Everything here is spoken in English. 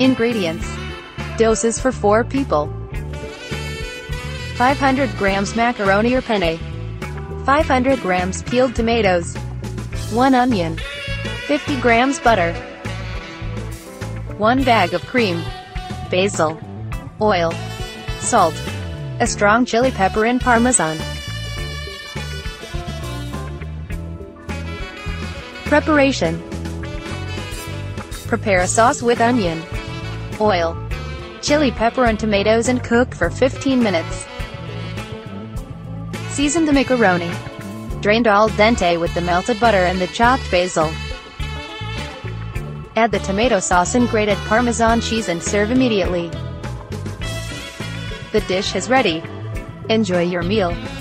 Ingredients. Doses for 4 people. 500 grams macaroni or penne. 500 grams peeled tomatoes. 1 onion. 50 grams butter. 1 bag of cream. Basil. Oil. Salt. A strong chili pepper and Parmesan. Preparation. Prepare a sauce with onion, oil, chili pepper and tomatoes and cook for 15 minutes. Season the macaroni. Drained al dente with the melted butter and the chopped basil. Add the tomato sauce and grated Parmesan cheese and serve immediately. The dish is ready. Enjoy your meal.